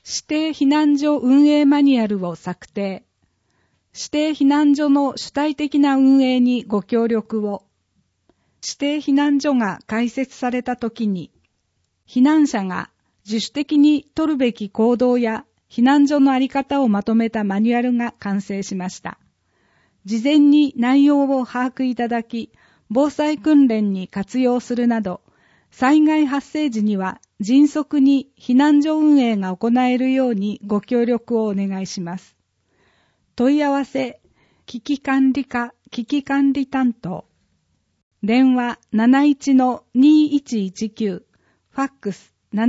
指定避難所運営マニュアルを策定。指定避難所の主体的な運営にご協力を。指定避難所が開設されたときに、避難者が自主的に取るべき行動や避難所のあり方をまとめたマニュアルが完成しました。事前に内容を把握いただき、防災訓練に活用するなど、災害発生時には迅速に避難所運営が行えるようにご協力をお願いします。問い合わせ、危機管理課危機管理担当。電話 71-2119、ファックス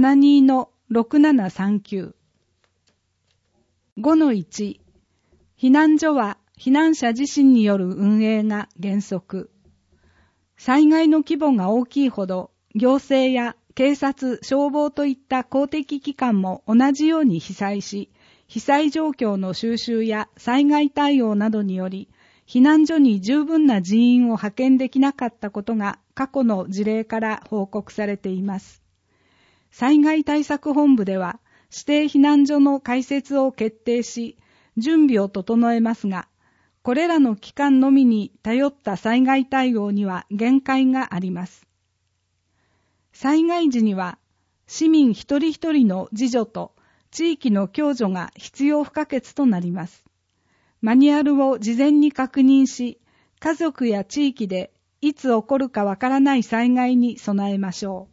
72-6739。5-1、避難所は避難者自身による運営が原則。災害の規模が大きいほど、行政や警察、消防といった公的機関も同じように被災し、被災状況の収集や災害対応などにより、避難所に十分な人員を派遣できなかったことが過去の事例から報告されています。災害対策本部では、指定避難所の開設を決定し、準備を整えますが、これらの機関のみに頼った災害対応には限界があります。災害時には、市民一人一人の自助と地域の共助が必要不可欠となります。マニュアルを事前に確認し、家族や地域でいつ起こるかわからない災害に備えましょ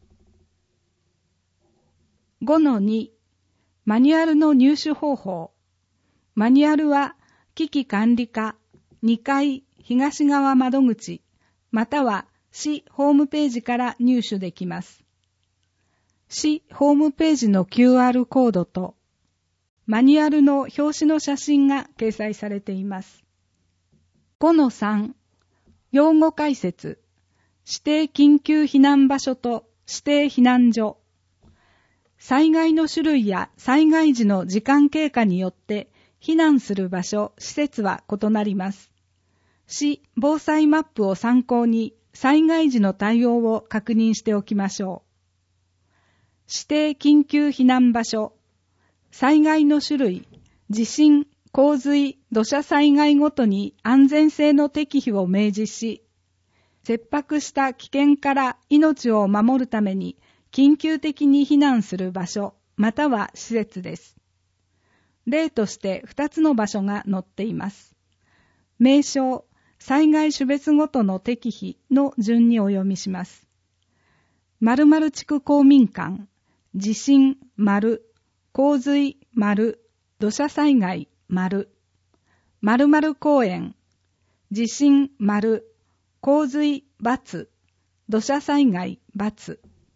う。5-2、マニュアルの入手方法。マニュアルは危機管理課2階東側窓口または市ホームページから入手できます。市ホームページの QR コードとマニュアルの表紙の写真が掲載されています。5-3、用語解説。指定緊急避難場所と指定避難所。災害の種類や災害時の時間経過によって避難する場所、施設は異なります。市防災マップを参考に災害時の対応を確認しておきましょう。指定緊急避難場所。災害の種類、地震、洪水、土砂災害ごとに安全性の適否を明示し、切迫した危険から命を守るために緊急的に避難する場所、または施設です。例として2つの場所が載っています。名称、災害種別ごとの適否の順にお読みします。〇〇地区公民館、地震、〇、洪水、〇、土砂災害、〇、〇〇公園、地震、〇、洪水、×、土砂災害、×。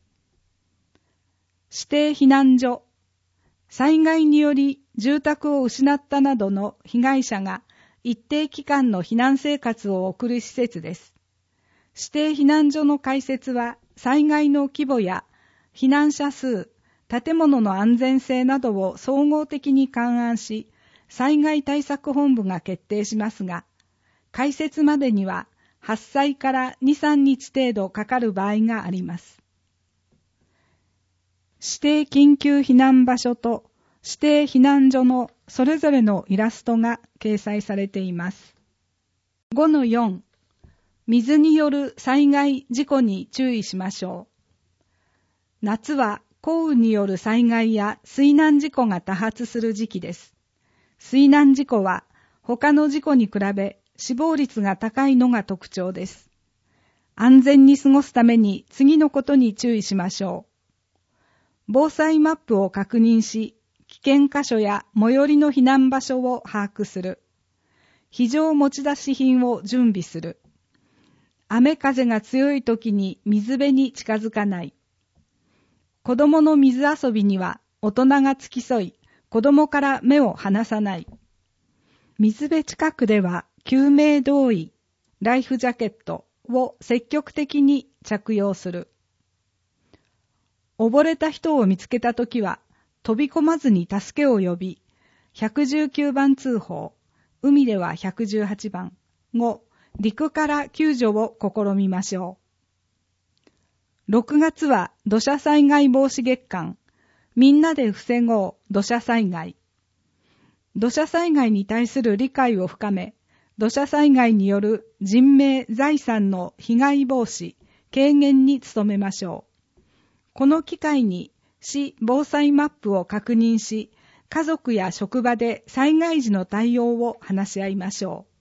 指定避難所、災害により住宅を失ったなどの被害者が一定期間の避難生活を送る施設です。指定避難所の開設は災害の規模や避難者数、建物の安全性などを総合的に勘案し、災害対策本部が決定しますが、開設までには発災から2、3日程度かかる場合があります。指定緊急避難場所と指定避難所のそれぞれのイラストが掲載されています。5-4、水による災害事故に注意しましょう。夏は降雨による災害や水難事故が多発する時期です。水難事故は他の事故に比べ死亡率が高いのが特徴です。安全に過ごすために次のことに注意しましょう。防災マップを確認し、危険箇所や最寄りの避難場所を把握する。非常持ち出し品を準備する。雨風が強い時に水辺に近づかない。子供の水遊びには大人が付き添い、子供から目を離さない。水辺近くでは救命胴衣、ライフジャケットを積極的に着用する。溺れた人を見つけたときは、飛び込まずに助けを呼び、119番通報、海では118番を、陸から救助を試みましょう。6月は土砂災害防止月間、 みんなで防ごう土砂災害。土砂災害に対する理解を深め、土砂災害による人命・財産の被害防止、軽減に努めましょう。この機会に市防災マップを確認し、家族や職場で災害時の対応を話し合いましょう。